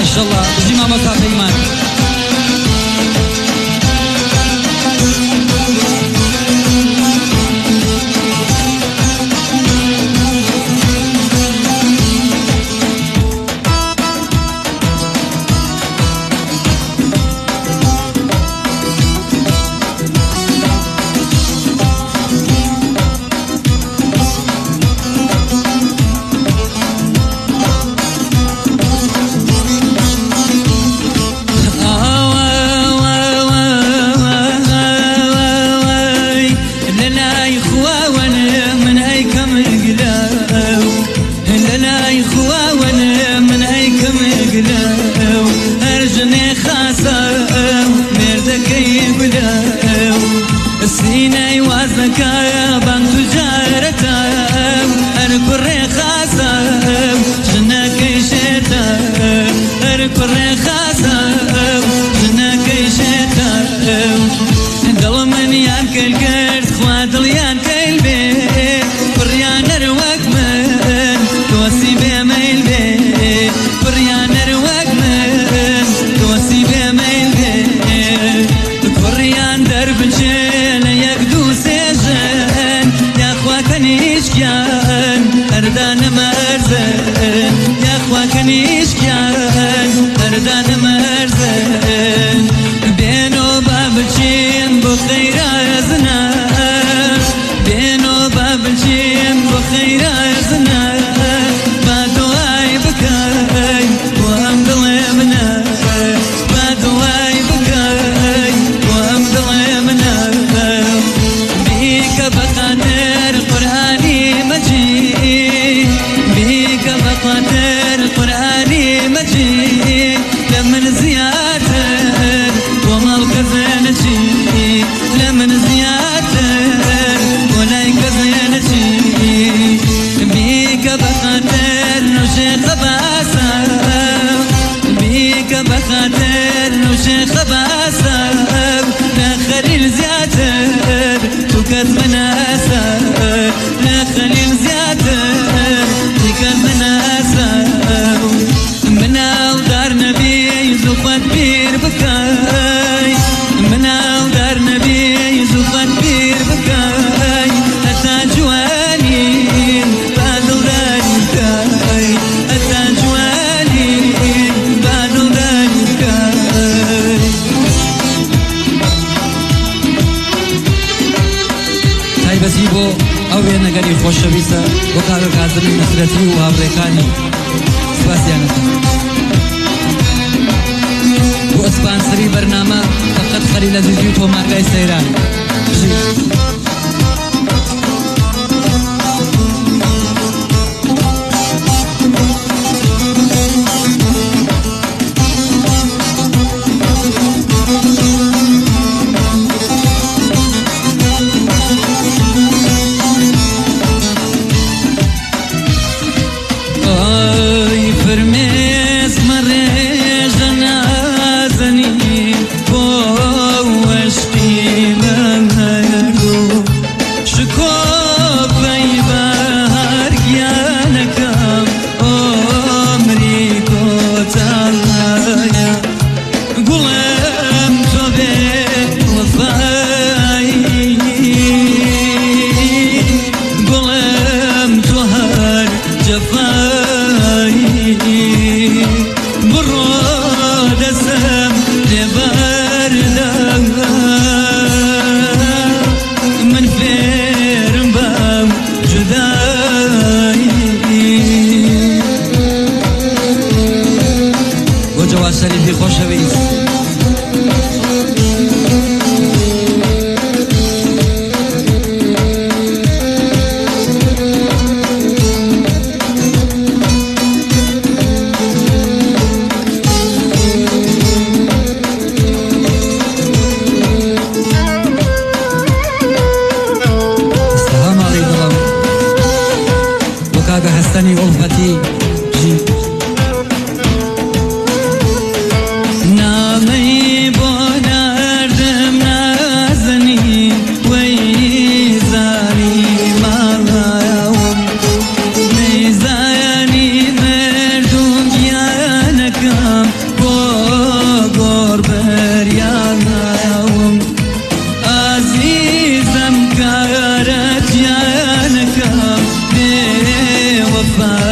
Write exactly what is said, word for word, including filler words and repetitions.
ماشاءالله بزی ماما کافیمان سینه وزنك بان تجارته هركر خاصه جنك شتا هركر خاصه جنك شتا دل من يانك القرد خواد ليان قلبي بريان روك من توسي بميل بي بريان روك من توسي بميل بي بريان درب الجيل يقدو سيجن يا اخواك نيشكيان اردان مرزن يا اخواك نيشكيان اردان مرزن بينو باب الجيم بخير ازنا بينو باب الجيم بخير ازنا بادو اي بكاي وهم ظلمنا بادو اي بكاي وهم ظلمنا بيك بقدر قرآني مجيد بيك بقدر قرآني مجيد لمن زيادة وما الكذنتي لمن زيادة ولا يكذنتي بيك بقدر وشيخ باسا بيك بقدر وشيخ باسا لا خليل زيادة وكذ مناسا لا خليل زيادة وكذ مناسا منا ودار نبي زفت بير بكاي منا ودار نبي زفت بير بكاي أتا جوانين بانو داني كاي أتا جوانين بانو داني كاي تای بەزی بۆ ئەو وێنەگەری خۆشەویستە بۆ کاکە کازمی نوسرەتی و هاوڕێکانی سپاسیانەکەم بۆ ئەسپانسەری بەرنامە فەقەت خەلیل عەزیزی و تۆمارگای سەیران شریفی خۆشەویست سلام علی دڵم بۆ کاکە هەستەنی ئوڵفەتی come سوپاس